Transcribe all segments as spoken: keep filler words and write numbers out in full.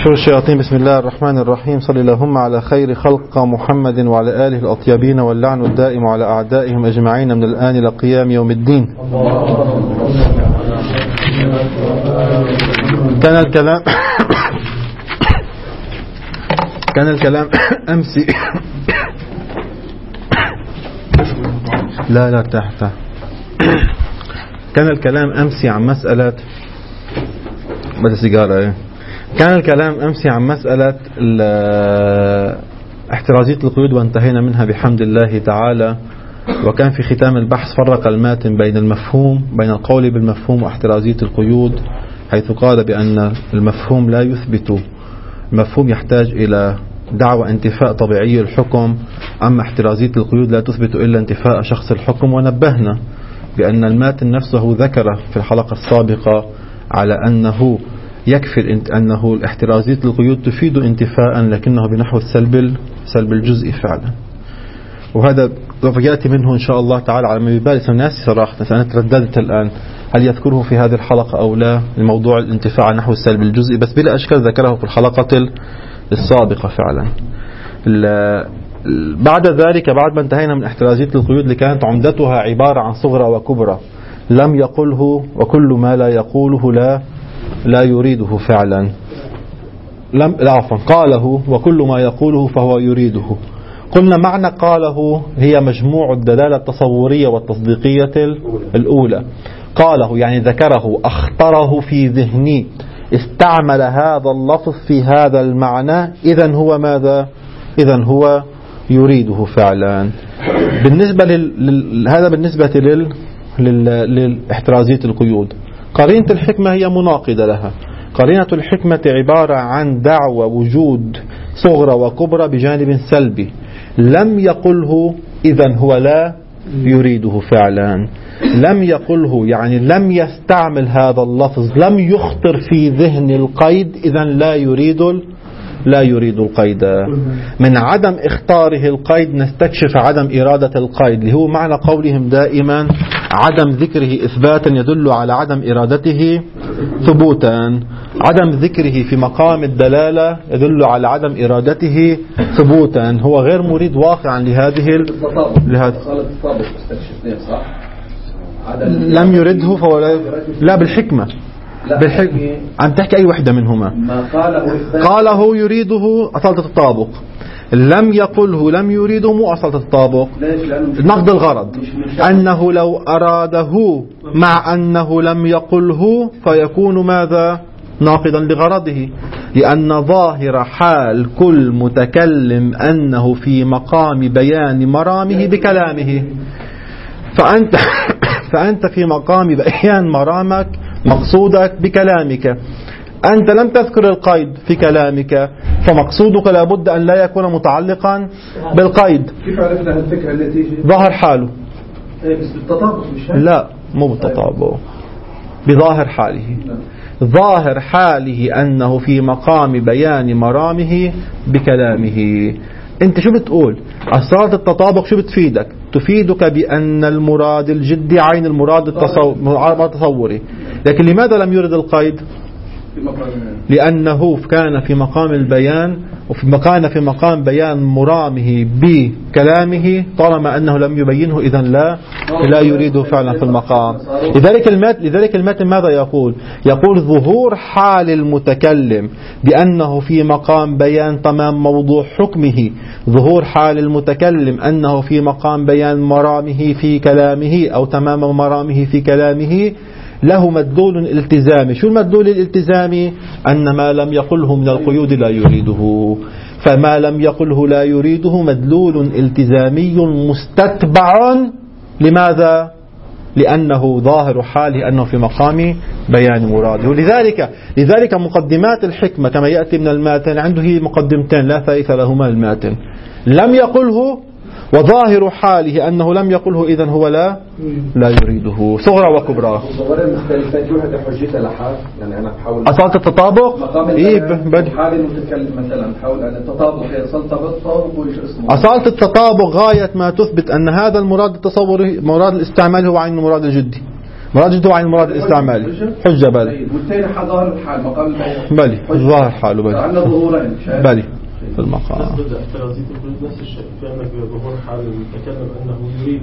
شر الشياطين. بسم الله الرحمن الرحيم. صلى اللهم على خير خلق محمد وعلى آله الأطيبين، واللعن الدائم على أعدائهم أجمعين من الآن إلى قيام يوم الدين. كان الكلام كان الكلام أمس لا لا ارتاح ارتاح كان الكلام أمس عن مسألة بدأ سيجارة ايه كان الكلام أمس عن مسألة احترازية القيود، وانتهينا منها بحمد الله تعالى. وكان في ختام البحث فرق الماتن بين المفهوم بين القول بالمفهوم واحترازية القيود، حيث قال بأن المفهوم لا يثبت، المفهوم يحتاج إلى دعوى انتفاء طبيعي الحكم، أما احترازية القيود لا تثبت إلا انتفاء شخص الحكم. ونبهنا بأن الماتن نفسه ذكر في الحلقة السابقة على أنه يكفي أنه الاحترازية القيود تفيد انتفاء، لكنه بنحو السلب سلب الجزء فعلا. وهذا يأتي منه إن شاء الله تعالى على ما يبالي الناس صراحة. أنا ترددت الآن هل يذكره في هذه الحلقة أو لا، الموضوع الانتفاع نحو السلب الجزئي، بس بلا أشكال ذكره في الحلقة السابقة فعلا. بعد ذلك بعد ما انتهينا من احترازية القيود اللي كانت عمدتها عبارة عن صغرى وكبرى، لم يقله وكل ما لا يقوله لا لا يريده فعلا، لم لا عفوا قاله وكل ما يقوله فهو يريده. قلنا معنى قاله هي مجموع الدلالة التصورية والتصديقية الأولى. قاله يعني ذكره، أخطره في ذهني، استعمل هذا اللفظ في هذا المعنى، إذن هو ماذا؟ إذن هو يريده فعلا. بالنسبة لل... هذا بالنسبة لل... لل... للاحترازية القيود. قرينة الحكمة هي مناقضة لها. قرينة الحكمة عبارة عن دعوى وجود صغرى وكبرى بجانب سلبي، لم يقله إذن هو لا يريده فعلا. لم يقله يعني لم يستعمل هذا اللفظ، لم يخطر في ذهن القيد، إذن لا يريد لا يريد القيد. من عدم اختاره القيد نستكشف عدم إرادة القيد، اللي هو معنى قولهم دائما عدم ذكره إثباتا يدل على عدم إرادته ثبوتا. عدم ذكره في مقام الدلالة يدل على عدم إرادته ثبوتا. هو غير مريد واقعا لهذه لهذه لم يرده فهو لا, لا بالحكمة بالحكمة عم تحكي أي وحدة منهما. قاله يريده أصالة التطابق، لم يقله لم يريده مو أصالة التطابق، نقض الغرض. أنه لو أراده مع أنه لم يقله فيكون ماذا؟ ناقضا لغرضه، لأن ظاهر حال كل متكلم أنه في مقام بيان مرامه بكلامه. فأنت فأنت في مقام بيان مرامك مقصودك بكلامك، أنت لم تذكر القيد في كلامك، فمقصودك لابد أن لا يكون متعلقا بالقيد. كيف عرفنا الفكرة التي ظاهر حاله؟ بس بالتطابق مش هيك؟ لا مو بالتطابق، بظاهر حاله. ظاهر حاله أنه في مقام بيان مرامه بكلامه. أنت شو بتقول؟ أسرار التطابق شو بتفيدك؟ تفيدك بأن المراد الجدي عين المراد التصوري. لكن لماذا لم يرد القيد؟ لأنه كان في مقام البيان، وفي مكان في مقام بيان مرامه بكلامه، طالما أنه لم يبينه إذن لا لا يريده فعلا في المقام. لذلك المات لذلك الماتن ماذا يقول؟ يقول ظهور حال المتكلم بأنه في مقام بيان تمام موضوع حكمه، ظهور حال المتكلم أنه في مقام بيان مرامه في كلامه أو تمام مرامه في كلامه، له مدلول التزامي. شو المدلول الالتزامي؟ أن ما لم يقله من القيود لا يريده. فما لم يقله لا يريده مدلول التزامي مستتبع. لماذا؟ لأنه ظاهر حاله أنه في مقام بيان مراده. لذلك لذلك مقدمات الحكمة كما يأتي من الماتن عنده هي مقدمتين لا ثالث لهما الماتن. لم يقله، وظاهر حاله أنه لم يقله، إذن هو لا لا يريده. صغرى وكبرى. أصالة التطابق إيه بدي حال المتكلم مثلا حول أن التطابق هي أصالة التطابق وإيش اسمه؟ أصالة التطابق غاية ما تثبت أن هذا المراد التصوري مراد الاستعمال هو عين المراد الجدي. مراد الجد هو عين المراد الاستعمالي. حجة بالي. والثاني ظاهر الحال مقام البيان. بالي ظاهر حاله بالي. عندنا ظهورين. بالي في المقام. نفس الشيء فإنك ظهور حال المتكلم أنه يريد.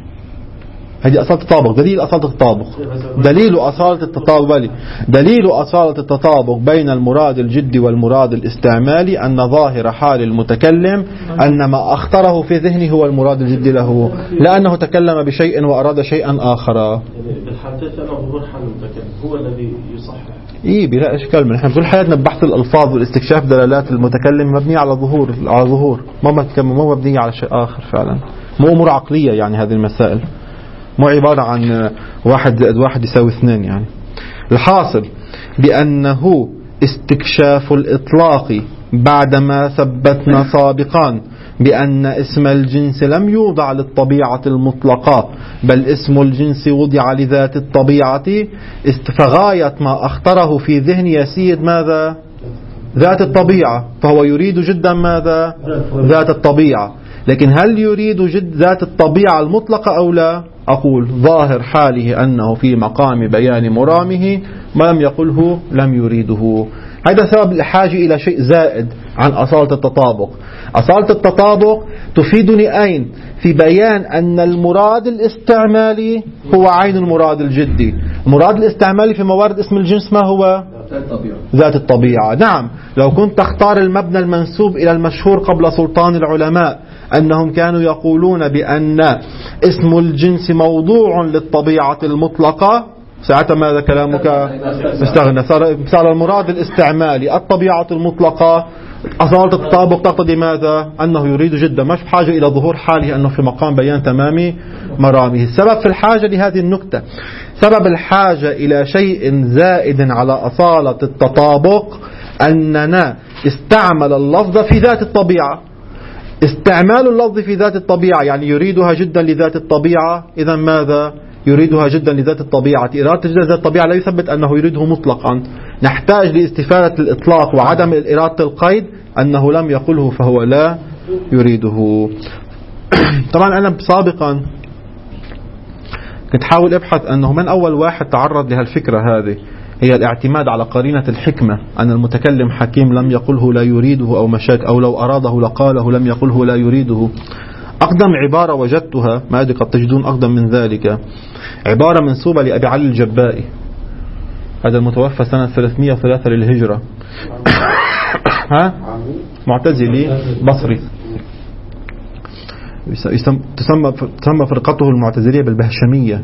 هذه أصالة التطابق. دليل أصالة التطابق. دليل أصالة التطابق بالي. دليل أصالة التطابق بين المراد الجدي والمراد الاستعمالي أن ظاهر حال المتكلم أن ما أخطره في ذهنه هو المراد الجدي له، لأنه تكلم بشيء وأراد شيئا آخر. يعني بالحالتين أنا ظهور حال المتكلم هو الذي يصحح. إيه بلا إشكال. من نحن كل حياتنا ببحث الألفاظ والاستكشاف دلالات المتكلم مبنية على ظهور على ظهور ما ما مبنية على شيء آخر فعلا. مو أمور عقلية يعني هذه المسائل، مو عبارة عن واحد زائد واحد يساوي اثنين. يعني الحاصل بأنه استكشاف الإطلاق بعدما ثبتنا سابقا بأن اسم الجنس لم يوضع للطبيعة المطلقة بل اسم الجنس وضع لذات الطبيعة، فغاية ما أخطره في ذهن يسيد ماذا؟ ذات الطبيعة. فهو يريد جدا ماذا؟ ذات الطبيعة. لكن هل يريد جد ذات الطبيعة المطلقة أو لا؟ أقول ظاهر حاله أنه في مقام بيان مرامه ما لم يقله لم يريده. هذا سبب الحاجة إلى شيء زائد عن أصالة التطابق. أصالة التطابق تفيدني أين؟ في بيان أن المراد الاستعمالي هو عين المراد الجدي. المراد الاستعمالي في موارد اسم الجنس ما هو؟ ذات الطبيعة. نعم، لو كنت تختار المبنى المنسوب إلى المشهور قبل سلطان العلماء أنهم كانوا يقولون بأن اسم الجنس موضوع للطبيعة المطلقة، ساعتها ماذا كلامك؟ استغنى. صار صار المراد الاستعمالي الطبيعة المطلقة. أصالة التطابق تقتضي ماذا؟ أنه يريد جدا، مش بحاجة إلى ظهور حاله أنه في مقام بيان تمام مرامه. السبب في الحاجة لهذه النكتة، سبب الحاجة إلى شيء زائد على أصالة التطابق أننا استعمل اللفظ في ذات الطبيعة. استعمال اللفظ في ذات الطبيعة يعني يريدها جدا لذات الطبيعة. إذا ماذا؟ يريدها جدا لذات الطبيعة. إرادة جدا لذات الطبيعة لا يثبت أنه يريده مطلقا. نحتاج لاستفادة الإطلاق وعدم إرادة القيد أنه لم يقله فهو لا يريده. طبعا أنا سابقا كنت حاول أبحث أنه من أول واحد تعرض لهالفكرة هذه، هي الاعتماد على قرينة الحكمة أن المتكلم حكيم لم يقله لا يريده أو مشاك، أو لو أراده لقاله لم يقله لا يريده. أقدم عبارة وجدتها، ما أدري قد تجدون أقدم من ذلك، عبارة منسوبة لأبي علي الجبائي، هذا المتوفى سنة ثلاثمئة وثلاثة للهجرة. ها؟ معتزلي بصري، تسمى تسمى فرقته المعتزلية بالبهشمية.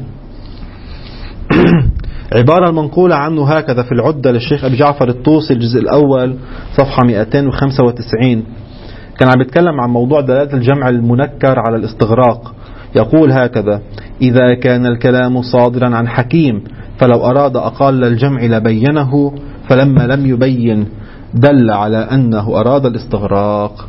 عبارة المنقولة عنه هكذا في العدة للشيخ أبي جعفر الطوسي الجزء الأول صفحة مئتين وخمسة وتسعين. كان عم يتكلم عن موضوع دلالة الجمع المنكر على الاستغراق. يقول هكذا: إذا كان الكلام صادرا عن حكيم فلو أراد أقال الجمع لبينه، فلما لم يبين دل على أنه أراد الاستغراق.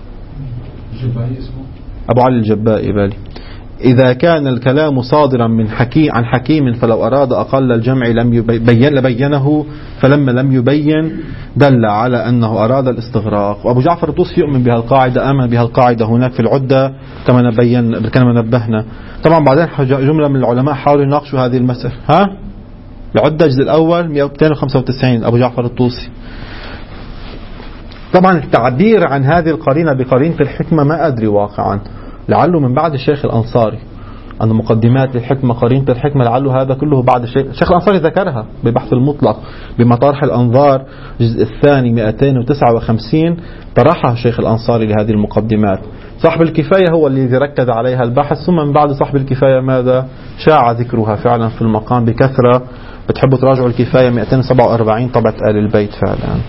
أبو علي الجبائي بالي. إذا كان الكلام صادرا من حكيم عن حكيم فلو أراد أقل الجمع لم يبين لبينه، فلما لم يبين دل على أنه أراد الاستغراق. وأبو جعفر الطوسي يؤمن بها القاعدة، آمن بها القاعدة هناك في العدة كما نبين كما نبهنا. طبعا بعدين جملة من العلماء حاولوا يناقشوا هذه المسألة. ها؟ العدة الجزء الأول مئتين وخمسة وتسعين أبو جعفر الطوسي. طبعا التعبير عن هذه القرينة بقرينة الحكمة ما أدري واقعا، لعله من بعد الشيخ الأنصاري، أن مقدمات للحكمة قرينة الحكمة لعله هذا كله بعد الشيخ الشيخ الأنصاري ذكرها ببحث المطلق بمطارح الأنظار الجزء الثاني مئتين وتسعة وخمسين، طرحها الشيخ الأنصاري لهذه المقدمات. صاحب الكفاية هو الذي ركز عليها البحث، ثم من بعد صاحب الكفاية ماذا؟ شاع ذكرها فعلا في المقام بكثرة. بتحبوا تراجعوا الكفاية مئتين وسبعة وأربعين طبعة آل البيت فعلا.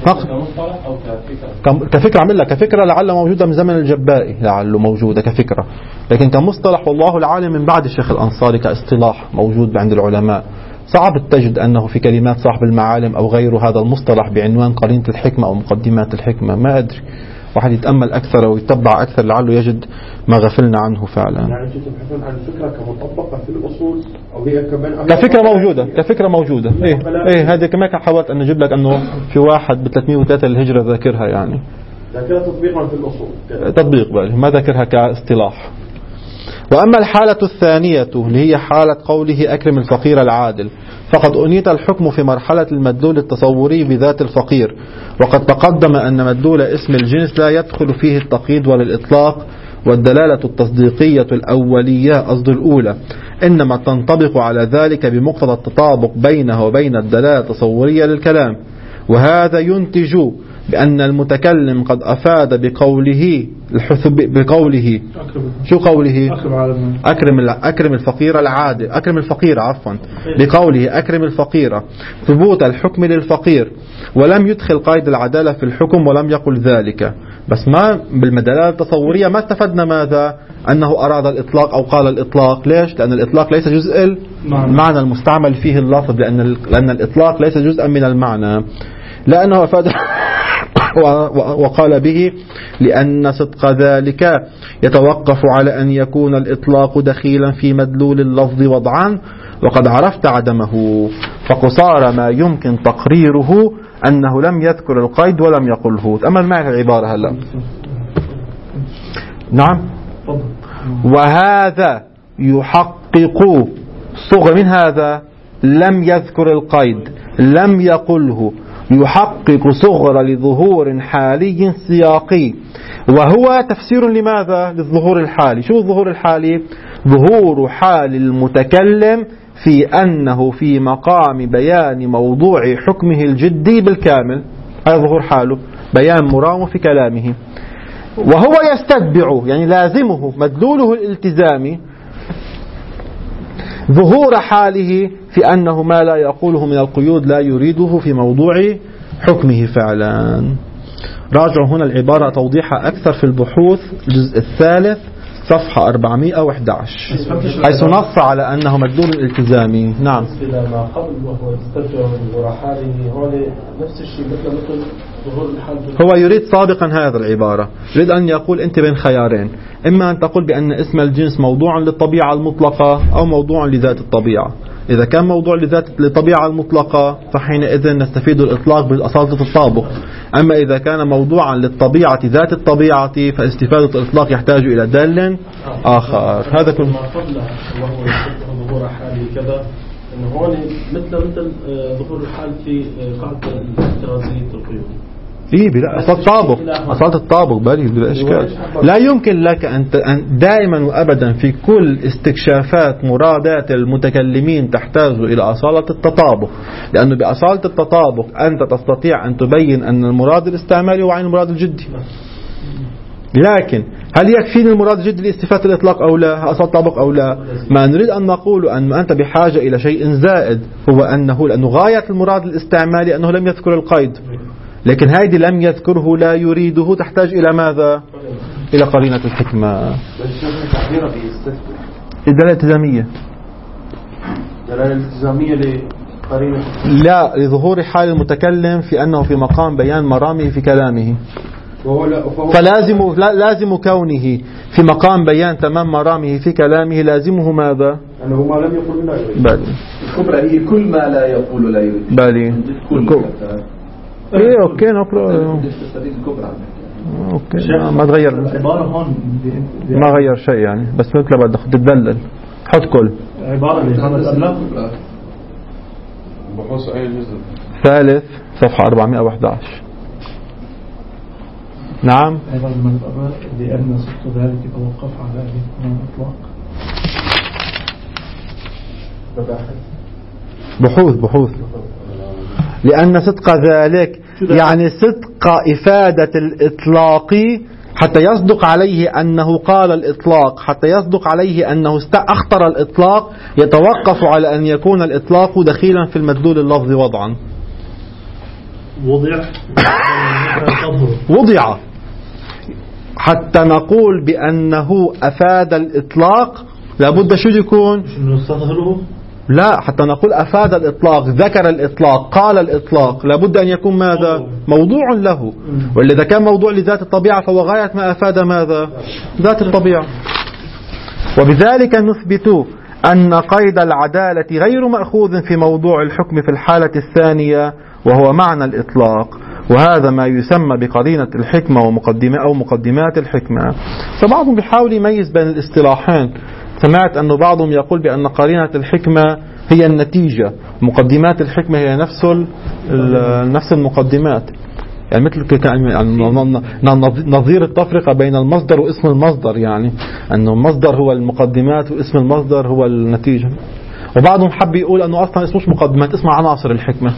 كفكرة عملها كفكرة لعل موجودة من زمن الجبائي، لعله موجودة كفكرة، لكن كمصطلح والله العالم من بعد الشيخ الأنصاري كاصطلاح موجود عند العلماء. صعب تجد أنه في كلمات صاحب المعالم أو غيره هذا المصطلح بعنوان قرينة الحكمة أو مقدمات الحكمة. ما أدري، واحد يتأمل أكثر ويتبع أكثر لعله يجد ما غفلنا عنه فعلا. يعني تبحثون عن الفكرة كمطبقة في الأصول أو هي كمان كفكرة موجودة كفكرة موجودة إيه إيه هذه كمان حاولت أن نجيب لك أنه في واحد ب ثلاثمئة وثلاثة للهجرة ذاكرها، يعني ذاكرها تطبيقا في الأصول، تطبيق بالي ما ذاكرها كاصطلاح. وأما الحالة الثانية اللي هي حالة قوله أكرم الفقير العادل، فقد أنيت الحكم في مرحلة المدلول التصوري بذات الفقير، وقد تقدم أن مدلول اسم الجنس لا يدخل فيه التقييد ولا الإطلاق، والدلالة التصديقية الأولية قصد الأولى إنما تنطبق على ذلك بمقتضى التطابق بينه وبين الدلالة التصورية للكلام. وهذا ينتج بأن المتكلم قد أفاد بقوله بقوله شو قوله أكرم أكرم الفقير العادل أكرم الفقير عفوا بقوله أكرم الفقير ثبوت الحكم للفقير، ولم يدخل قيد العدالة في الحكم ولم يقل ذلك. بس ما بالمدلالة التصورية ما استفدنا ماذا؟ أنه أراد الإطلاق أو قال الإطلاق. ليش؟ لأن الإطلاق ليس جزء المعنى المستعمل فيه اللفظ، لأن لأن الإطلاق ليس جزءا من المعنى، لأنه أفاد وقال به لأن صدق ذلك يتوقف على أن يكون الإطلاق دخيلا في مدلول اللفظ وضعا، وقد عرفت عدمه، فقصار ما يمكن تقريره أنه لم يذكر القيد ولم يقله. تأمل معك العبارة هلا. نعم. وهذا يحقق صغر من هذا لم يذكر القيد لم يقله، يحقق صغر لظهور حالي سياقي، وهو تفسير لماذا؟ للظهور الحالي. شو الظهور الحالي؟ ظهور حال المتكلم في أنه في مقام بيان موضوع حكمه الجدي بالكامل. هذا ظهور حاله، بيان مرامه في كلامه، وهو يستتبع يعني لازمه مدلوله الالتزامي ظهور حاله في أنه ما لا يقوله من القيود لا يريده في موضوع حكمه فعلا. راجعوا هنا العبارة توضيحها أكثر في البحوث الجزء الثالث صفحة أربعمائة وأحد عشر، حيث نص على أنه مدلول الالتزامي. نعم. ما قبل وهو يسترجع ظهور حاله هو نفس الشيء مثل مثل ظهور الحال. هو يريد سابقا هذا العبارة، يريد أن يقول أنت بين خيارين، إما أن تقول بأن اسم الجنس موضوع للطبيعة المطلقة أو موضوع لذات الطبيعة. إذا كان موضوع لذات الطبيعة المطلقة فحينئذ نستفيد الإطلاق بالأصالة الطابق، أما إذا كان موضوعا للطبيعة ذات الطبيعة فاستفادة الإطلاق يحتاج إلى دال آخر. هذا كل ما قبله وهو يسترجع ظهور حاله كذا إنه هون مثل مثل ظهور الحال في قاعدة الاحترازية القيود. إيه بلا أصالة الطابق، أصالة الطابق بالي بلا إشكال. لا يمكن لك أن دائما وأبدا في كل استكشافات مرادات المتكلمين تحتاج إلى أصالة التطابق، لأنه بأصالة التطابق أنت تستطيع أن تبين أن المراد الاستعمالي هو عين المراد الجدي. لكن هل يكفيني المراد الجدي لاستفادة الإطلاق أو لا؟ أصالة الطابق أو لا؟ ما نريد أن نقول أن أنت بحاجة إلى شيء زائد، هو أنه لأنه غاية المراد الاستعمالي أنه لم يذكر القيد، لكن هذه لم يذكره لا يريده تحتاج إلى ماذا؟ إلى قرينة الحكمة. الدلالة الالتزامية. الدلالة الالتزامية لقرينة لا، لظهور حال المتكلم في أنه في مقام بيان مرامه في كلامه، فلازم لازم كونه في مقام بيان تمام مرامه في كلامه لازمه ماذا؟ أنه ما لم يقل لا يريد. بالي الكبرى هي كل ما لا يقول لا يريد. بالي ايه اوكي نقرأ. اوكي ما تغير، ما غير شيء يعني، بس مثل بدك تتدلل حط كل عبارة اللي كانت قبلها بحوث اي جزء ثالث صفحة أربعمائة وأحد عشر. نعم. عبارة من الأباء لأن صدق ذلك يتوقف على الإطلاق. بحوث بحوث لأن صدق ذلك يعني صدق إفادة الإطلاق حتى يصدق عليه أنه قال الإطلاق، حتى يصدق عليه أنه أخطر الإطلاق، يتوقف على أن يكون الإطلاق دخيلا في المدلول اللفظي وضعا. وضع وضع حتى نقول بأنه أفاد الإطلاق لابد شو يكون؟ لا، حتى نقول أفاد الإطلاق، ذكر الإطلاق، قال الإطلاق، لابد أن يكون ماذا؟ موضوع له. وإذا كان موضوع لذات الطبيعة فهو غاية ما أفاد ماذا؟ ذات الطبيعة. وبذلك نثبت أن قيد العدالة غير مأخوذ في موضوع الحكم في الحالة الثانية وهو معنى الإطلاق، وهذا ما يسمى بقرينة الحكمة ومقدمة أو مقدمات الحكمة. فبعضهم بيحاول يميز بين الاصطلاحين، سمعت أنه بعضهم يقول بأن قرينة الحكمة هي النتيجة، مقدمات الحكمة هي نفس نفس المقدمات، يعني مثل نظير التفرقة بين المصدر واسم المصدر، يعني أنه المصدر هو المقدمات واسم المصدر هو النتيجة. وبعضهم حب يقول أنه أصلا اسمه مقدمات، اسمه عناصر الحكمة،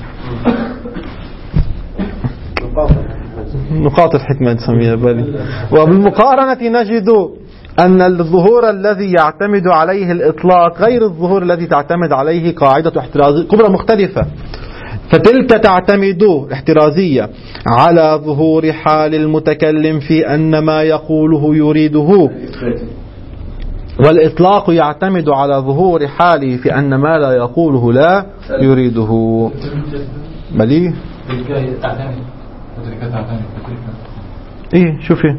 نقاط الحكمة نسميها بالي. وبالمقارنة نجد أن الظهور الذي يعتمد عليه الإطلاق غير الظهور الذي تعتمد عليه قاعدة احترازية كبرى مختلفة. فتلك تعتمد احترازية على ظهور حال المتكلم في أن ما يقوله يريده، والإطلاق يعتمد على ظهور حاله في أن ما لا يقوله لا يريده. بلي إيه شوفي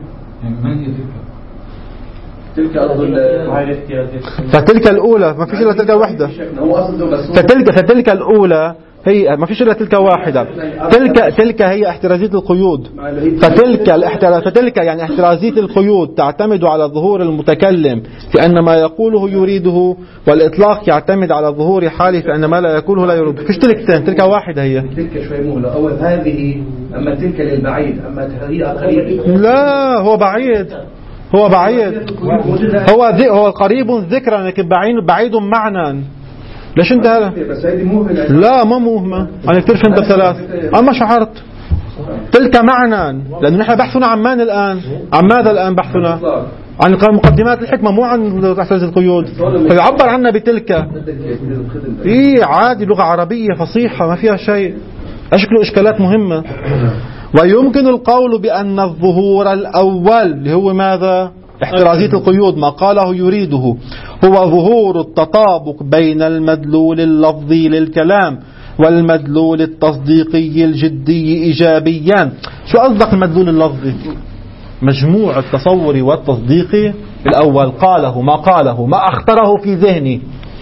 تلك فتلك الأولى ما فيش إلا تلك واحدة، فتلك فتلك الأولى هي ما فيش إلا تلك واحدة، تلك تلك هي احترازية القيود، فتلك الاحتراز فتلك يعني احترازية القيود تعتمد على ظهور المتكلم في أن ما يقوله يريده، والإطلاق يعتمد على ظهور حاله في أن ما لا يقوله لا يريده. فيش تلكتين، تلك واحدة هي. تلك شوي مهلة أول هذه، أما تلك للبعيد، أما هذه قريب. لا هو بعيد، هو بعيد، هو ذي هو قريب ذكرا لكن بعيد بعيد معنى. ليش انت هذا؟ لا ما مهمة، أنا كتير فهمت ثلاث، أما شعرت تلك معنى، لأنه نحن بحثنا عن من الآن؟ عن ماذا الآن بحثنا؟ عن مقدمات الحكمة مو عن احتراز القيود، فيعبر عنها بتلك. إيه عادي، لغة عربية فصيحة ما فيها شيء، أشكله إشكالات مهمة. ويمكن القول بأن الظهور الأول اللي هو ماذا؟ احترازية القيود، ما قاله يريده، هو ظهور التطابق بين المدلول اللفظي للكلام والمدلول التصديقي الجدي إيجابيا. شو قصدك المدلول اللفظي؟ مجموع التصوري والتصديقي الأول، قاله ما قاله ما أخطره في ذهني.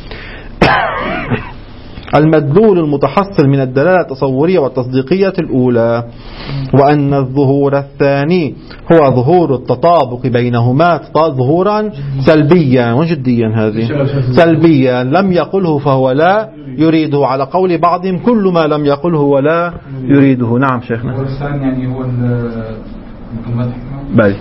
المدلول المتحصل من الدلالة التصورية والتصديقية الأولى، وأن الظهور الثاني هو ظهور التطابق بينهما ظهورا سلبيا وجديا. هذه سلبيا لم يقله فهو لا يريده، على قول بعضهم كل ما لم يقله ولا يريده. نعم شيخنا. يعني هو بل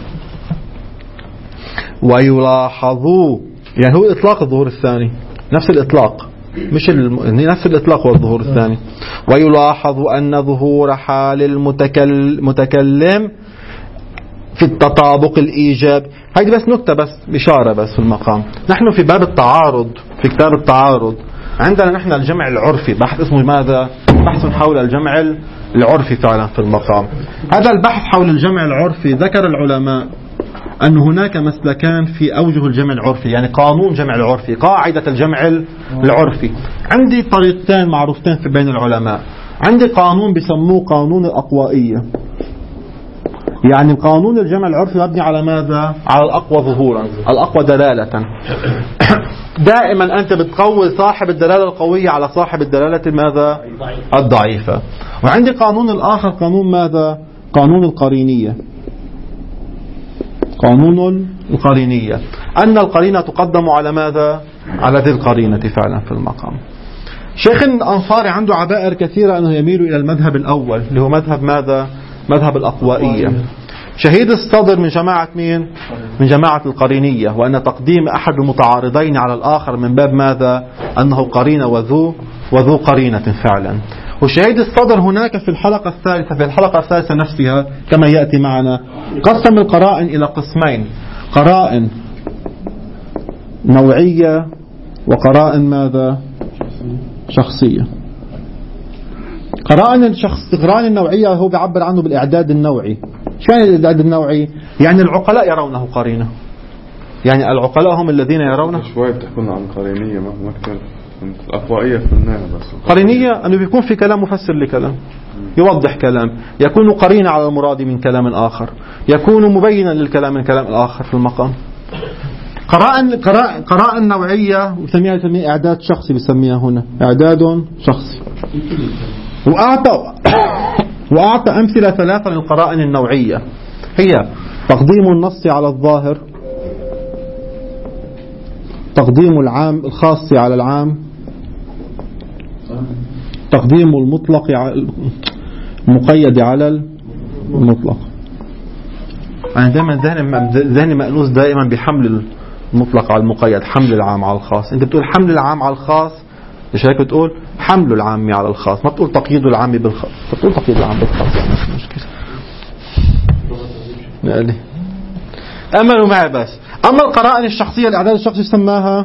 ويلاحظ يعني هو إطلاق الظهور الثاني، نفس الإطلاق، مش الم... نفس الإطلاق هو الظهور الثاني. ويلاحظ أن ظهور حال المتكلم في التطابق الإيجاب. هذه بس نكتة، بس إشارة بس في المقام. نحن في باب التعارض، في كتاب التعارض عندنا نحن الجمع العرفي، بحث اسمه ماذا؟ بحث حول الجمع العرفي فعلا في المقام. هذا البحث حول الجمع العرفي ذكر العلماء أن هناك مسلكان في أوجه الجمع العرفي، يعني قانون جمع العرفي، قاعدة الجمع العرفي. عندي طريقتين معروفتين في بين العلماء. عندي قانون بيسموه قانون الأقوائية، يعني قانون الجمع العرفي مبني على ماذا؟ على الأقوى ظهورا، الأقوى دلالة. دائما أنت بتقوي صاحب الدلالة القوية على صاحب الدلالة ماذا؟ الضعيفة. وعندي قانون الآخر، قانون ماذا؟ قانون القرينية. قانون القرينية أن القرينة تقدم على ماذا؟ على ذي القرينة فعلا في المقام. شيخ الأنصاري عنده عبائر كثيرة أنه يميل إلى المذهب الأول اللي هو مذهب ماذا؟ مذهب الأقوائية. شهيد الصدر من جماعة مين؟ من جماعة القرينية، وأن تقديم أحد المتعارضين على الآخر من باب ماذا؟ أنه قرينة وذو وذو قرينة فعلا. وشهيد الصدر هناك في الحلقة الثالثة في الحلقة الثالثة نفسها كما يأتي معنا قسم القرائن إلى قسمين: قرائن نوعية وقرائن ماذا؟ شخصية. قرائن الشخص قرائن النوعية هو بيعبر عنه بالإعداد النوعي. شو يعني الإعداد النوعي؟ يعني العقلاء يرونه قرينة، يعني العقلاء هم الذين يرونه. شوي بتحكون عن قرينية ما ما كتير الأقوائية في النهاية. بس قرينية أنه بيكون في كلام مفسر لكلام، يوضح كلام، يكون قرينة على المراد من كلام آخر، يكون مبينا للكلام من كلام الآخر في المقام. قرائن قرائن قرائن نوعية وسميها سميها إعداد شخصي، بسميها هنا إعداد شخصي. وأعطى وأعطى أمثلة ثلاثة للقرائن النوعية، هي تقديم النص على الظاهر، تقديم العام الخاص على العام، تقديم المطلق على المقيد على المطلق. أنا دائما ذهني ذهني مألوس دائما بحمل المطلق على المقيد، حمل العام على الخاص. أنت بتقول حمل العام على الخاص، مش هيك بتقول حمل العام على الخاص، ما بتقول تقييد العام بالخاص، بتقول تقييد العام بالخاص. مش مشكلة. يعني أملوا معي بس. أما القرائن الشخصية، الإعداد الشخصي سماها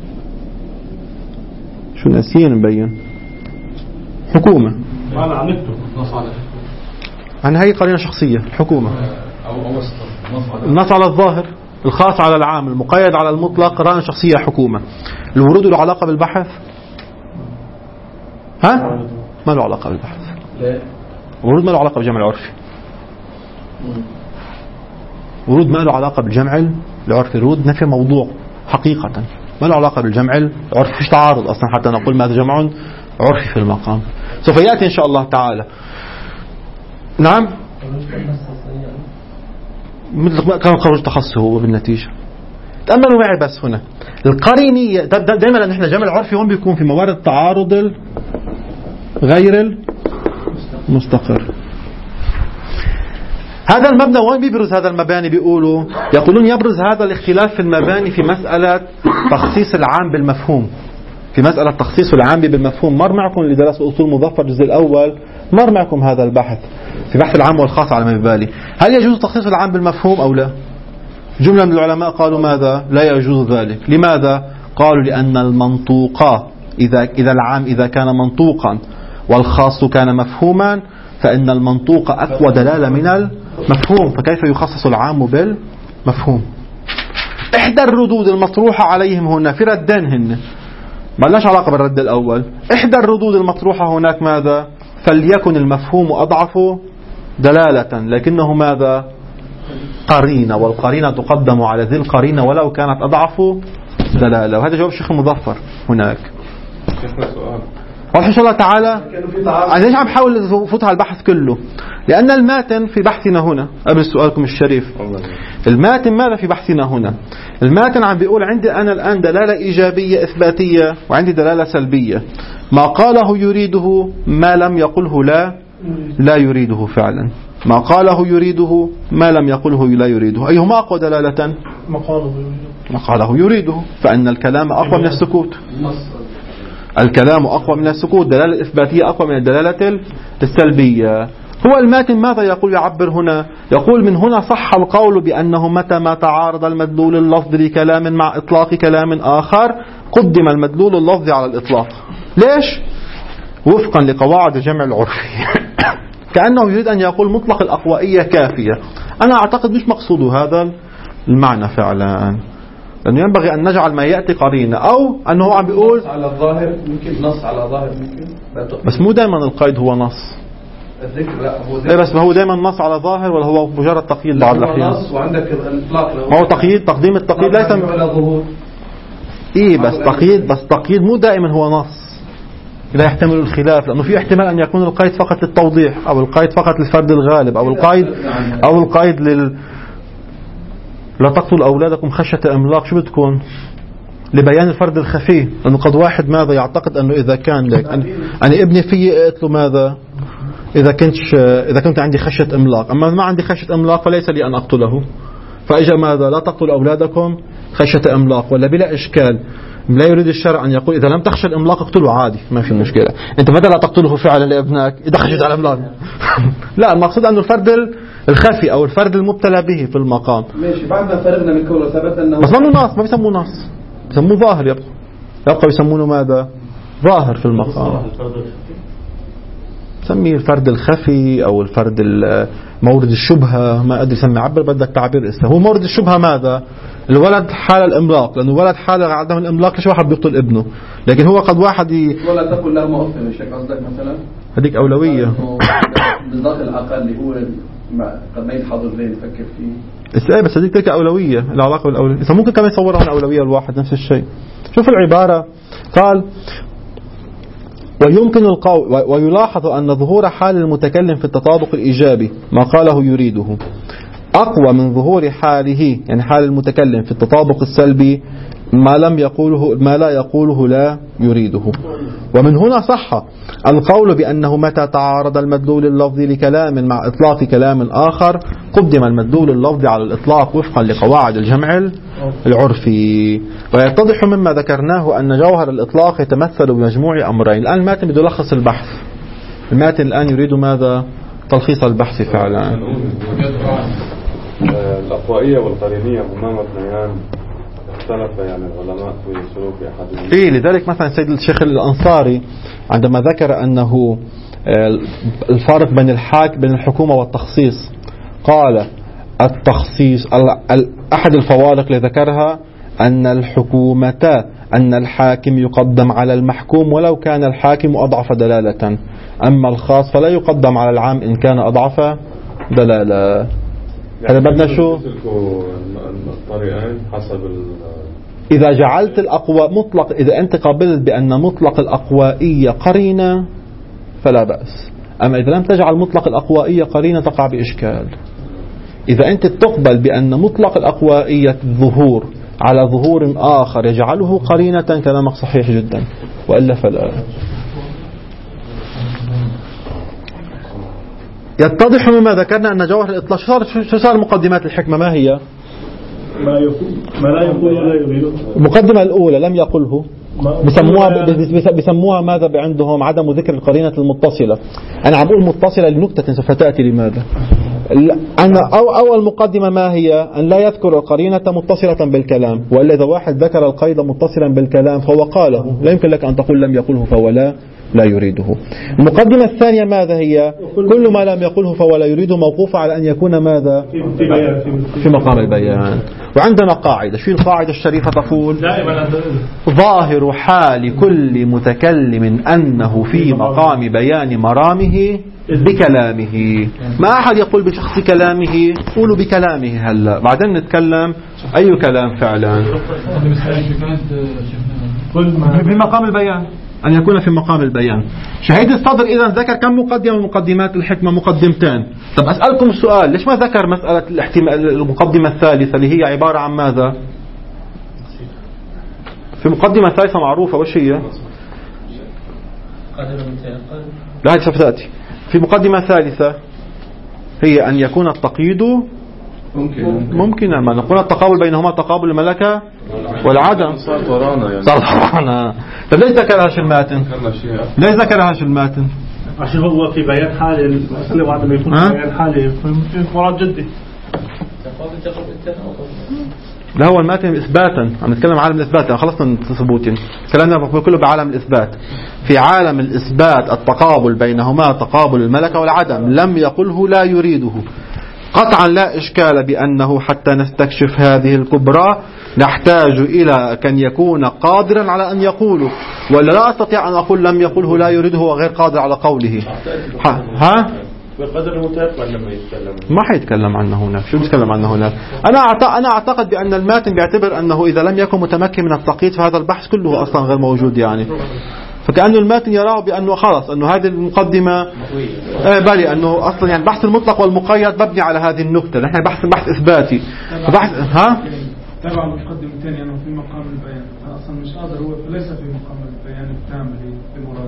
شو ناسيين مبين حكومة. ما أنا عم نكتب نص على عن هي قرينة شخصية الحكومة، أو أو النص على الظاهر، الخاص على العام، المقيد على المطلق، قرائن شخصية حكومة. الورود له علاقة بالبحث؟ ها؟ ما له علاقة بالبحث. لا. ورود ما له علاقة بالجمع العرفي. ورود ما له علاقة بالجمع العرفي. ورود نفي موضوع حقيقة، ما له علاقة بالجمع العرفي. فيش تعارض أصلا حتى نقول ماذا جمع عرفي في المقام. سوف يأتي إن شاء الله تعالى. نعم. مثل كان خرج تخصصه هو بالنتيجة. تأملوا معي بس هنا القرينية دائما، لأن احنا جمع العرفي هون بيكون في موارد تعارض غير المستقر. هذا المبنى وين بيبرز هذا المباني؟ بيقولوا يقولون يبرز هذا الاختلاف في المباني في مسألة تخصيص العام بالمفهوم. في مسألة تخصيص العام بالمفهوم مر معكم اللي درسوا أصول مظفر الجزء الأول، مر معكم هذا البحث في بحث العام والخاص على ما ببالي. هل يجوز تخصيص العام بالمفهوم أو لا؟ جملة من العلماء قالوا ماذا؟ لا يجوز ذلك. لماذا؟ قالوا لأن المنطوق إذا إذا العام إذا كان منطوقا والخاص كان مفهوما فإن المنطوق أقوى دلالة من المفهوم، فكيف يخصص العام بالمفهوم؟ إحدى الردود المطروحة عليهم هنا في ردين، هن ما لناش علاقة بالرد الأول. إحدى الردود المطروحة هناك ماذا؟ فليكن المفهوم أضعف دلالة لكنه ماذا؟ قرينة، والقرينة تقدم على ذي القرينة ولو كانت أضعف دلالة. وهذا جواب الشيخ المظفر هناك. واضح إن شاء الله تعالى. أنا ليش عم بحاول أفوتها البحث كله؟ لأن الماتن في بحثنا هنا قبل سؤالكم الشريف، الماتن ماذا في بحثنا هنا؟ الماتن عم بيقول عندي أنا الآن دلالة إيجابية إثباتية وعندي دلالة سلبية. ما قاله يريده ما لم يقله لا لا يريده فعلا. ما قاله يريده ما لم يقله لا يريده. أيهما أقوى دلالة؟ ما قاله يريده، فإن الكلام أقوى من السكوت. الكلام أقوى من السكوت، الدلالة الإثباتية أقوى من الدلالة السلبية. هو الماتن ماذا يقول؟ يعبر هنا، يقول من هنا صح القول بأنه متى ما تعارض المدلول اللفظي لكلام مع إطلاق كلام آخر قدم المدلول اللفظي على الإطلاق. ليش؟ وفقا لقواعد الجمع العرفي. كأنه يريد أن يقول مطلق الأقوائية كافية. أنا أعتقد مش مقصود هذا المعنى فعلا، لأنه ينبغي أن نجعل ما يأتي قرينة، أو أنه عم بيقول نص على الظاهر ممكن، نص على ظاهر ممكن، بس مو دائما القيد هو نص. الذكر لا هو ذكر. بس ما هو دائما نص على ظاهر ولا هو مجرد تقييد بعض الأحيان؟ نص وعندك الإطلاق. ما هو تقييد، تقديم التقييد ليس على ظهور. إيه بس تقييد، بس تقييد مو دائما هو نص. لا يحتمل الخلاف، لأنه في احتمال أن يكون القيد فقط للتوضيح، أو القيد فقط للفرد الغالب، أو القيد أو القيد لل لا تقتلوا أولادكم خشية إملاق. شو بتكون؟ لبيان الفرد الخفي، لأنه قد واحد ماذا يعتقد أنه إذا كان لك أنا, أنا ابني فيي أقتله ماذا؟ إذا كنتش إذا كنت عندي خشية إملاق، أما ما عندي خشية إملاق فليس لي أن أقتله. فإجا ماذا؟ لا تقتلوا أولادكم خشية إملاق، ولا بلا إشكال. لا يريد الشرع أن يقول إذا لم تخشى الإملاق اقتله عادي، ما في مشكلة. أنت متى لا تقتله فعلا لابنك إذا خشيت على الإملاق؟ لا، المقصود أنه الفرد الخفي أو الفرد المبتلى به في المقام. ماشي، بعد ما فرغنا من كونه ثبت أنه بس ما نص، ما بيسموه نص، بيسموه ظاهر. يبقى يبقى بيسمونه ماذا؟ ظاهر في المقام. سميه الفرد الخفي أو الفرد مورد الشبهة، ما أدري سمي، عبر بدك تعبير اسمه. هو مورد الشبهة ماذا؟ الولد حال الإملاق، لأنه الولد حال عدم الإملاق ليش واحد بيقتل ابنه، لكن هو قد واحد ي... ولا تقول له ما أفهم. مش قصدك مثلا هذيك أولوية بالضغط الأقل اللي هو قد ما يتحضر ذهن يفكر فيه. بس بس هذيك تلك أولوية، العلاقة بالأولوية. إذا ممكن كمان يصورها من أولوية الواحد نفس الشيء. شوف العبارة، قال ويمكن القول ويلاحظ أن ظهور حال المتكلم في التطابق الإيجابي ما قاله يريده أقوى من ظهور حاله، يعني حال المتكلم في التطابق السلبي، ما لم يقوله ما لا يقوله لا يريده. ومن هنا صح القول بأنه متى تعارض المدلول اللفظي لكلام مع إطلاق كلام آخر قدم المدلول اللفظي على الإطلاق وفقا لقواعد الجمع العرفي. ويتضح مما ذكرناه أن جوهر الإطلاق يتمثل بمجموع أمرين. الآن الماتن بده يلخص البحث، الماتن الآن يريد ماذا؟ تلخيص البحث فعلا. الأقوائية والقرينية هما مبنيان اختلف يعني العلماء في سلوك أحدهم. إيه لذلك مثلا السيد الشيخ الأنصاري عندما ذكر أنه الفارق بين الحاك بين الحكومة والتخصيص قال التخصيص أحد الفوارق اللي ذكرها أن الحكومة أن الحاكم يقدم على المحكوم ولو كان الحاكم أضعف دلالة، أما الخاص فلا يقدم على العام إن كان أضعف دلالة. هذا بدنا شو الطريقين حسب إذا جعلت الأقوى مطلق، إذا أنت قابلت بأن مطلق الأقوائية قرينة فلا بأس، أما إذا لم تجعل مطلق الأقوائية قرينة تقع بإشكال. إذا أنت تقبل بأن مطلق الأقوائية الظهور على ظهور آخر يجعله قرينة كلامك صحيح جدا، وإلا فلا. يتضح مما ذكرنا أن جوهر الإطلاق شو صار مقدمات الحكمة ما هي؟ ما يقول ما لا يقول لا يريده. المقدمة الأولى لم يقله بسموها بسموها ماذا عندهم؟ عدم ذكر القرينة المتصلة. أنا عم أقول متصلة لنكتة سوف تأتي لماذا. أنا أو أول مقدمة ما هي؟ أن لا يذكر القرينة متصلة بالكلام، وإلا إذا واحد ذكر القيد متصلا بالكلام فهو قاله، لا يمكن لك أن تقول لم يقله فهو لا لا يريده. المقدمة الثانية ماذا هي؟ كل ما لم يقله فهو لا يريده موقوف على أن يكون ماذا؟ في مقام البيان. وعندنا قاعدة، شو القاعدة الشريفة تقول؟ ظاهر حال كل متكلم أنه في مقام بيان مرامه بكلامه. ما أحد يقول بشخص كلامه، قولوا بكلامه هلا بعدين نتكلم أي كلام فعلا في مقام البيان، أن يكون في مقام البيان. شهيد الصدر إذا ذكر كم مقدمة من مقدمات الحكمة؟ مقدمتين. طب أسألكم السؤال، ليش ما ذكر مسألة الاحتمال المقدمة الثالثة اللي هي عبارة عن ماذا؟ في مقدمة ثالثة معروفة، وش هي؟ لا هذه سوف تأتي. في مقدمة ثالثة هي أن يكون التقييد ممكن ممكن ما نقول التقابل بينهما تقابل الملكة والعدم. صار ورانا يعني صار ورانا. طب ليش ذكرهاش الماتن؟ ليش ذكرهاش الماتن؟ عشان هو في بيان حالي المسألة وعدم يكون بيان حالي في مراد جدي. لا هو الماتن إثباتا، عم نتكلم عالم الإثبات، خلصنا ثبوتين، كلامنا كله بعالم الإثبات. في عالم الإثبات التقابل بينهما تقابل الملكة والعدم، لم يقله لا يريده. قطعا لا إشكال بأنه حتى نستكشف هذه الكبرى نحتاج إلى أن يكون قادرا على أن يقوله، ولا لا أستطيع أن أقول لم يقله لا يريده وغير قادر على قوله. ها, ها؟ بقدر المتيقن لما يتكلم ما حيتكلم عنه هناك. شو يتكلم عنه هناك؟ أنا أنا أعتقد بأن الماتن بيعتبر أنه إذا لم يكن متمكن من التقييد فهذا البحث كله أصلا غير موجود يعني. فكأنه الماتن يراه بأنه خلاص أنه هذه المقدمة آه بالي أنه أصلا يعني بحث المطلق والمقيد مبني على هذه النقطة. نحن بحث بحث إثباتي. بحث ها؟ تبع المقدمة الثانية أنه في مقام البيان، أصلا مش قادر هو ليس في مقام البيان الكامل بمراد.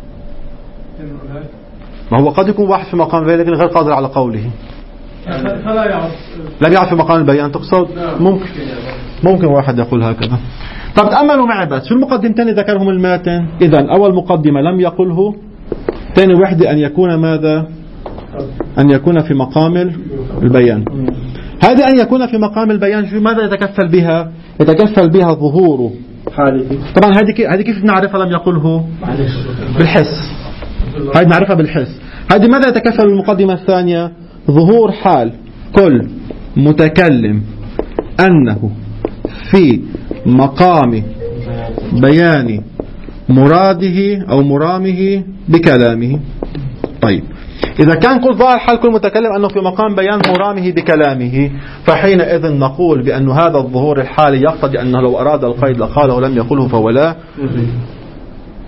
ما هو قد يكون واحد في مقام البيان لكن غير قادر على قوله. فلا يعرف. لم يعرف في مقام البيان تقصد؟ ممكن. ممكن واحد يقول هكذا. طب تأملوا معي بس شو المقدمتين ذكرهم الماتن؟ إذن أول مقدمة لم يقله، ثاني وحدة أن يكون ماذا؟ أن يكون في مقام البيان. هذا أن يكون في مقام البيان شو ماذا يتكفل بها؟ يتكفل بها ظهوره حاله. طبعا هذه هذه كيف نعرفها لم يقله؟ بالحس. هذه نعرفها بالحس. هذه ماذا يتكفل المقدمة الثانية؟ ظهور حال كل متكلم أنه في مقام بيان مراده أو مرامه بكلامه. طيب إذا كان كل ظاهر حال كل متكلم أنه في مقام بيان مرامه بكلامه فحينئذ نقول بأن هذا الظهور الحالي يقتضي أنه لو أراد القيد لقاله ولم يقوله فهو لا.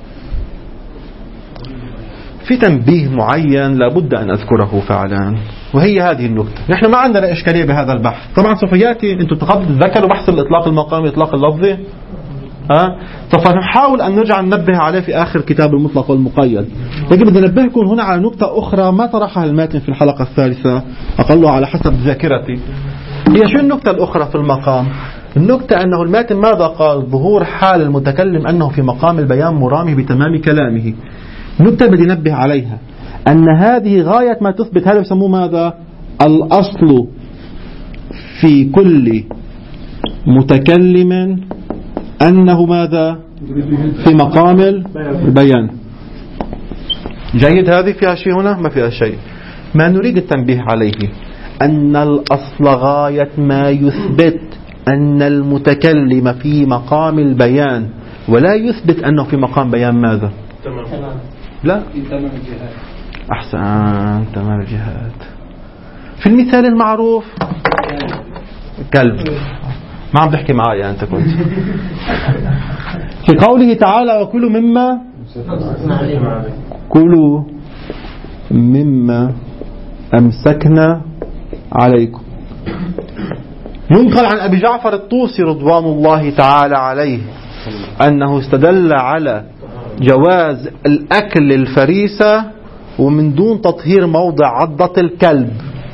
في تنبيه معين لابد أن أذكره فعلا. وهي هذه النكتة. نحن ما عندنا إشكالية بهذا البحث. طبعا سوف يأتي، أنتم تذكروا بحث الإطلاق المقامي الإطلاق اللفظي، ها؟ سوف نحاول أن نرجع ننبه عليه في آخر كتاب المطلق والمقيد. لكن بدي أنبهكم هنا على نكتة أخرى ما طرحها الماتن في الحلقة الثالثة أقلها على حسب ذاكرتي. هي شو النكتة الأخرى في المقام؟ النكتة أنه الماتن ماذا قال؟ ظهور حال المتكلم أنه في مقام البيان مرامه بتمام كلامه. النكتة بدي ننبه عليها أن هذه غاية ما تثبت، هذا يسموه ماذا؟ الأصل في كل متكلم أنه ماذا؟ في مقام البيان. جيد، هذه فيها شيء هنا؟ ما فيها شيء. ما نريد التنبيه عليه أن الأصل غاية ما يثبت أن المتكلم في مقام البيان، ولا يثبت أنه في مقام بيان ماذا؟ تمام. لا، أحسن، تمام الجهات. في المثال المعروف كلب، ما عم بحكي معايا أنت كنت في قوله تعالى وكلوا مما كلوا مما أمسكنا عليكم. ينقل عن أبي جعفر الطوسي رضوان الله تعالى عليه أنه استدل على جواز الأكل الفريسة ومن دون تطهير موضع عضة الكلب،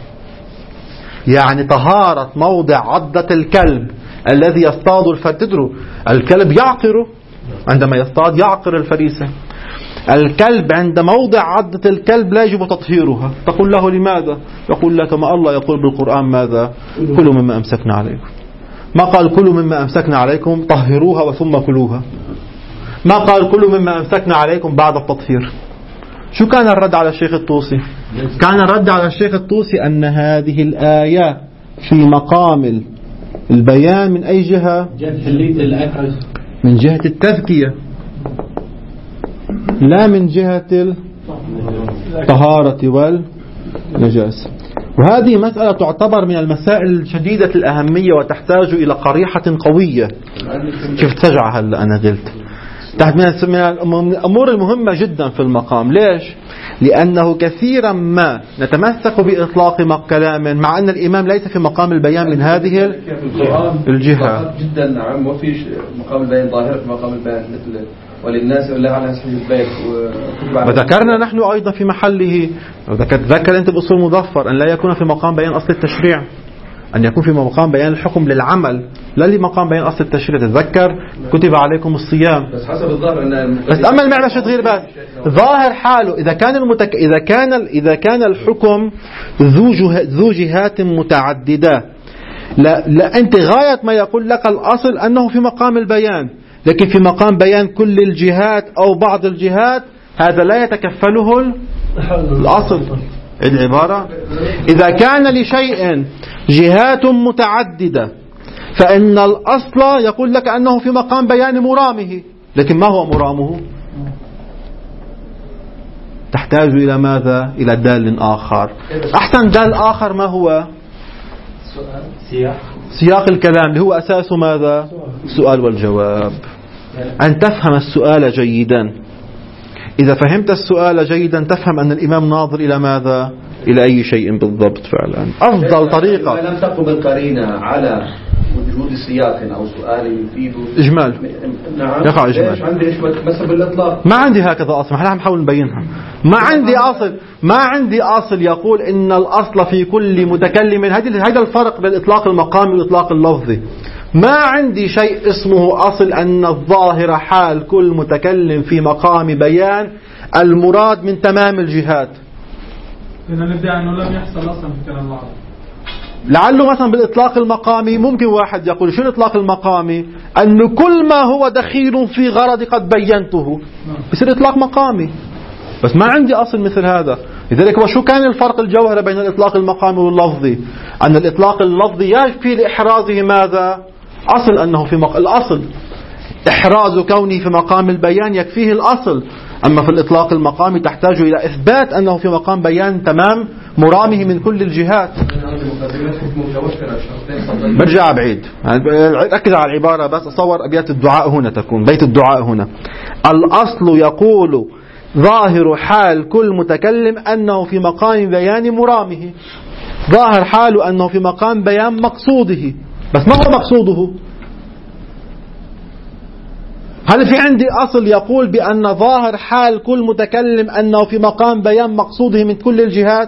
يعني طهارة موضع عضة الكلب الذي يصطاد الفريسة. تدروا الكلب يعقر، عندما يصطاد يعقر الفريسة. الكلب عند موضع عضة الكلب لا يجب تطهيرها. تقول له لماذا؟ يقول لك ما الله يقول بالقرآن ماذا؟ كلوا مما أمسكنا عليكم. ما قال كلوا مما أمسكنا عليكم طهروها وثم كلوها. ما قال كلوا مما أمسكنا عليكم بعد التطهير. شو كان الرد على الشيخ الطوسي؟ كان الرد على الشيخ الطوسي أن هذه الآية في مقام البيان من أي جهة؟ من جهة التذكية، لا من جهة الطهارة والنجاسة. وهذه مسألة تعتبر من المسائل شديدة الأهمية وتحتاج إلى قريحة قوية. كيف تسجع هلا أنا قلت تحت من الأمور المهمة جدا في المقام. ليش؟ لأنه كثيرا ما نتمسك بإطلاق كلام مع أن الإمام ليس في مقام البيان من هذه الجهة جدا. نعم، وفي مقام البيان ظاهرة في مقام البيان مثل وللناس إلا على حسب البيت. وذكرنا نحن أيضا في محله، تذكر أنت بأصول مظفر أن لا يكون في مقام بيان أصل التشريع، أن يكون في مقام بيان الحكم للعمل لا لمقام بيان أصل التشريع. تذكر كتب عليكم الصيام، بس حسب الظاهر أن بس أما المعنى شيء غير. بس ظاهر حاله إذا كان المتك... إذا كان إذا كان الحكم ذو جه... ذو جهات متعددة، لا لا أنت غاية ما يقول لك الأصل أنه في مقام البيان، لكن في مقام بيان كل الجهات أو بعض الجهات هذا لا يتكفله الأصل. العبارة إذا كان لشيء جهات متعددة فإن الأصل يقول لك أنه في مقام بيان مرامه، لكن ما هو مرامه؟ تحتاج إلى ماذا؟ إلى دال آخر. أحسن دال آخر ما هو؟ سياق الكلام اللي هو أساس ماذا؟ السؤال والجواب. أن تفهم السؤال جيدا. إذا فهمت السؤال جيدا تفهم أن الإمام ناظر إلى ماذا؟ إلى أي شيء بالضبط. فعلا أفضل طريقة لم تقم القرينة على وجود سياق أو سؤال يفيد إجمال. نعم. يقع إجمال. عندي بس بالإطلاق ما عندي هكذا أصل. نحن نحاول نبينها. ما عندي أصل ما عندي أصل يقول إن الأصل في كل متكلم. هذا الفرق بين الإطلاق المقامي والإطلاق اللفظي. ما عندي شيء اسمه أصل أن الظاهر حال كل متكلم في مقام بيان المراد من تمام الجهات. إذا ندعي أنه لم يحصل أصلا في كلام الله. لعله مثلا بالإطلاق المقامي ممكن واحد يقول شو الإطلاق المقامي؟ أن كل ما هو دخيل في غرض قد بينته بصير إطلاق مقامي. بس ما عندي أصل مثل هذا. لذلك وشو كان الفرق الجوهري بين الإطلاق المقامي واللفظي؟ أن الإطلاق اللفظي يكفي لإحرازه ماذا؟ أصل أنه في مق... الأصل إحراز كونه في مقام البيان يكفيه الأصل. أما في الإطلاق المقامي تحتاج إلى إثبات أنه في مقام بيان تمام مرامه من كل الجهات. برجع بعيد، ركز على العبارة بس. أصور أبيات الدعاء هنا تكون بيت الدعاء هنا. الأصل يقول ظاهر حال كل متكلم أنه في مقام بيان مرامه. ظاهر حاله أنه في مقام بيان مقصوده، بس ما هو مقصوده؟ هل في عندي أصل يقول بأن ظاهر حال كل متكلم أنه في مقام بيان مقصوده من كل الجهات؟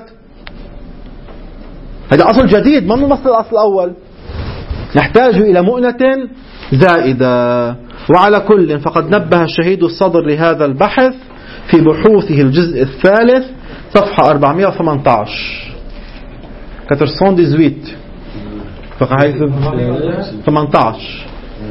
هذا أصل جديد ما نمثل الأصل الأول، نحتاج إلى مؤنة زائدة. وعلى كل فقد نبه الشهيد الصدر لهذا البحث في بحوثه الجزء الثالث صفحة أربعمائة وثمانية عشر أربعمائة وثمانية عشر صفحة ثمانية عشر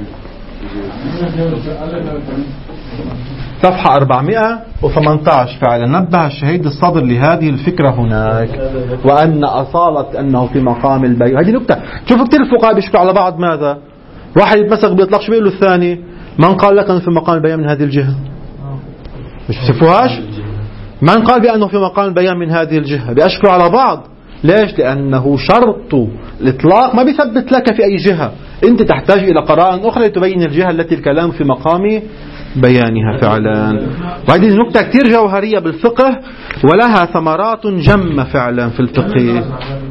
صفحة أربعمائة وثمانية عشر فعلا نبه الشهيد الصدر لهذه الفكرة هناك، وأن أصالة أنه في مقام البيان. هذه نكتة. شوفوا كثير الفقهاء بيشكوا على بعض ماذا؟ واحد يتمسك بيطلق شو بيقول له الثاني؟ من قال لك أنه في مقام البيان من هذه الجهة؟ مش بتشوفوهاش؟ من قال بأنه في مقام البيان من هذه الجهة؟ بيشكوا على بعض. ليش؟ لأنه شرط الإطلاق ما بيثبت لك في أي جهة، أنت تحتاج إلى قراءة أخرى لتبين الجهة التي الكلام في مقام بيانها فعلا. وهذه النقطة كثير جوهرية بالفقه ولها ثمرات جمة فعلا في الفقه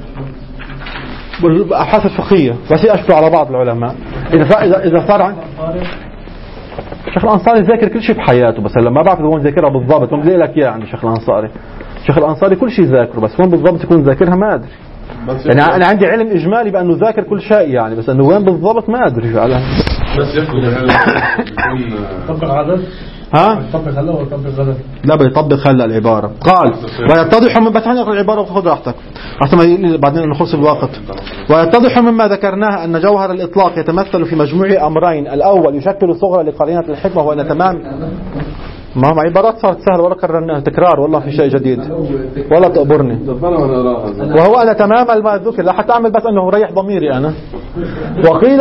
بالأبحاث الفقهية. بس يشكوا على بعض العلماء إذا إذا صار عن الشيخ الأنصاري ذاكر كل شيء بحياته، بس لما بعرف وين ذاكرها بالضبط ما بدي لك إياه عند الشيخ الأنصاري. الشيخ الأنصاري كل شيء ذاكره، بس وين بالضبط يكون ذاكرها ما أدري. يعني أنا عندي علم إجمالي بأنه ذاكر كل شيء يعني، بس أنه وين بالضبط ما أدري فعلا. بس يكون طبق عدد ها؟ طبق هلا ولا طبق غدا؟ لا بيطبق هلا العبارة. قال ويتضح من بس هنقرأ العبارة وخذ راحتك عشان ما بعدين نخلص الوقت. ويتضح مما ذكرناه أن جوهر الإطلاق يتمثل في مجموع أمرين: الأول يشكل صغرى لقرينة الحكمة وهو أن تمام ما هم عبارات صارت سهلة ولا كررناها تكرار، والله في شيء جديد ولا تقبرني. وهو أن تمام ما ذكر، لا حتى أعمل بس أنه ريح ضميري أنا. وقيل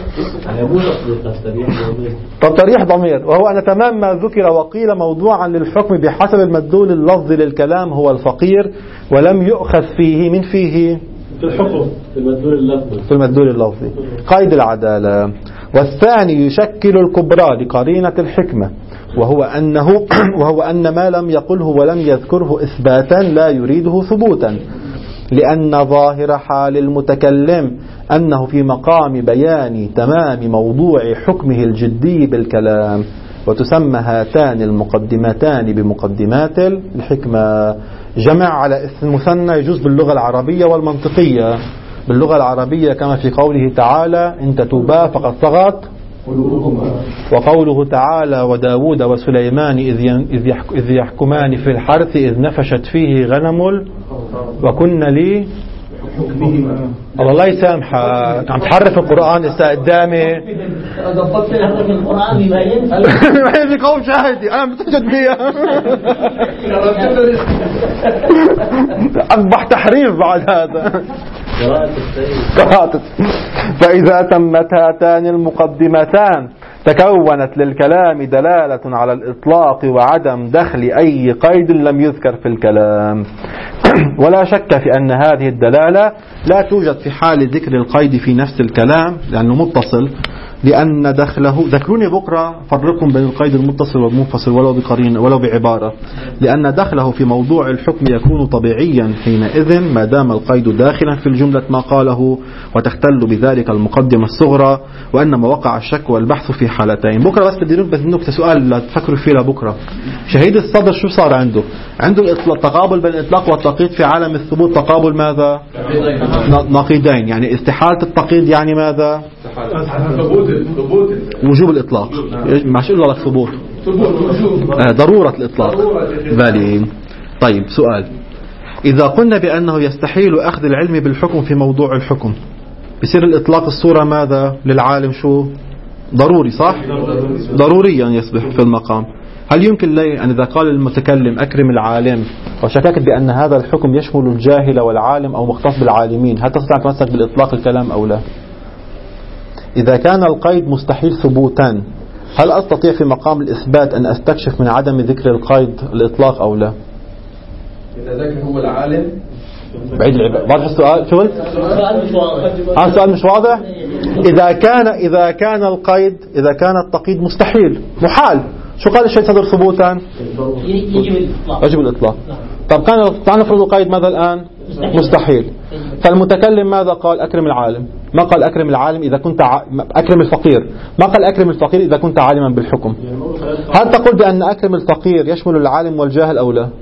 طب تريح ضمير. وهو أن تمام ما ذكر وقيل موضوعا للحكم بحسب المدلول اللفظي للكلام هو الفقير، ولم يؤخذ فيه من فيه في الحكم في المدلول اللفظي في المدلول اللفظي قيد العدالة. والثاني يشكل الكبرى لقرينة الحكمة وهو أنه وهو أن ما لم يقله ولم يذكره إثباتا لا يريده ثبوتا، لأن ظاهر حال المتكلم أنه في مقام بيان تمام موضوع حكمه الجدي بالكلام. وتسمى هاتان المقدمتان بمقدمات الحكمة. جمع على اسم مثنى يجوز باللغة العربية والمنطقية. باللغة العربية كما في قوله تعالى إن تتوبا فقد صغت، وقوله تعالى وداود وسليمان إذ يحكمان في الحرث إذ نفشت فيه غنم وكن لي الله لا يسامحك. عم تحرف القرآن لسه قدامي ضبطت لك القرآن يبين في قوم شاهدي أنا متجد فيها أصبح تحريف بعد هذا. فإذا تمت هاتان المقدمتان تكونت للكلام دلالة على الإطلاق وعدم دخل أي قيد لم يذكر في الكلام. ولا شك في أن هذه الدلالة لا توجد في حال ذكر القيد في نفس الكلام لأنه متصل، لأن دخله ذكروني بكرة فرقكم بين القيد المتصل والمنفصل ولو بقرين ولو بعبارة، لأن دخله في موضوع الحكم يكون طبيعيا حينئذ ما دام القيد داخلا في الجملة ما قاله، وتختل بذلك المقدمة الصغرى، وأنما وقع الشك والبحث في حالتين. بكرة بس بدي بس نكتة سؤال لا تفكروا فيه لبكرة. شهيد الصدر شو صار عنده؟ عنده التقابل بين الإطلاق والتقييد في عالم الثبوت. تقابل ماذا؟ نقيضين، يعني استحالة التقييد يعني ماذا؟ وجوب الإطلاق. مش إلا لك ثبوت آه ضرورة الإطلاق بالي. طيب سؤال: إذا قلنا بأنه يستحيل أخذ العلم بالحكم في موضوع الحكم بصير الإطلاق الصورة ماذا للعالم؟ شو ضروري صح؟ ضروريا يصبح في المقام. هل يمكن لي أن إذا قال المتكلم أكرم العالم وشككت بأن هذا الحكم يشمل الجاهل والعالم أو مختص بالعالمين، هل تستطيع أن تمسك بالإطلاق الكلام أو لا؟ إذا كان القيد مستحيل ثبوتا هل أستطيع في مقام الإثبات أن أستكشف من عدم ذكر القيد الإطلاق أو لا؟ إذا ذكر هو العالم بعيد العبارة. واضح السؤال؟ شو قلت؟ هذا السؤال مش واضح. إذا كان إذا كان القيد إذا كان التقييد مستحيل محال، شو قال الشيء صدر ثبوتا؟ يجب الإطلاق. يجب الإطلاق. طب كان تعال نفرض القيد ماذا الآن؟ مستحيل. فالمتكلم ماذا قال؟ أكرم العالم. ما قال أكرم العالم إذا كنت ع... أكرم الفقير. ما قال أكرم الفقير إذا كنت عالما بالحكم. هل تقول بأن أكرم الفقير يشمل العالم والجاهل أو لا؟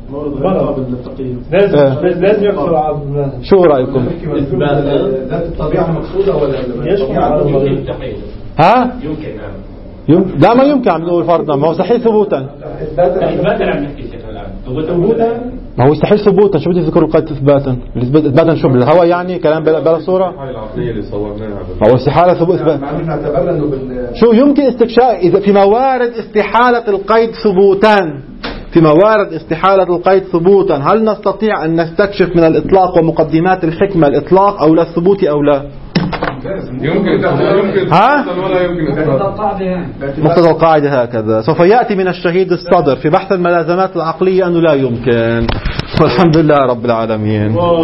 لازم يكثر على شو رأيكم؟ ذات الطبيعة مقصودة ولا ها؟ يمكن. لا ما يمكن عم نقول فرضا، ما هو يستحيل ثبوتا. إثباتا عم نحكي شيخنا الآن. ثبوتا ما هو يستحيل ثبوتا. شو بدي تذكر القيد إثباتا؟ إثباتا شو بالهوى يعني كلام بلا, بلا صورة؟ ما هو استحالة ثبوت إثبات. شو يمكن استكشاف إذا في موارد استحالة القيد ثبوتا، في موارد استحالة القيد ثبوتا، هل نستطيع أن نستكشف من الإطلاق ومقدمات الحكمة الإطلاق أو لا الثبوت أو لا؟ يمكن يمكن ها؟ ولا يمكن مقتضى القاعدة هكذا. سوف يأتي من الشهيد الصدر في بحث الملازمات العقلية أنه لا يمكن. والحمد لله رب العالمين.